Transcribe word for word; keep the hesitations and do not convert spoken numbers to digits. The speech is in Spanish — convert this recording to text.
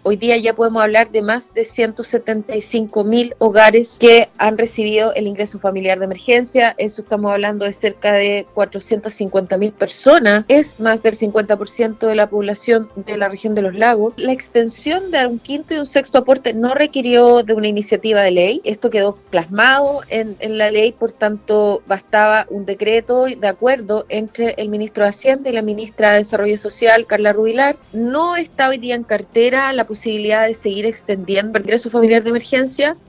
hoy día ya podemos hablar de más de ciento setenta y cinco mil hogares que han recibido el ingreso familiar de emergencia. Eso estamos hablando de cerca de cuatrocientas cincuenta mil personas, es más del cincuenta por ciento de la población de la región de los lagos. La extensión de un quinto y un sexto aporte no requirió de una iniciativa de ley, esto quedó plasmado en, en la ley, por tanto bastaba un decreto de acuerdo entre el ministro de Hacienda y la ministra de Desarrollo Social, Carla Rubilar. No está hoy día en cartera la posibilidad de seguir extendiendo el ingreso familiar de emergencia.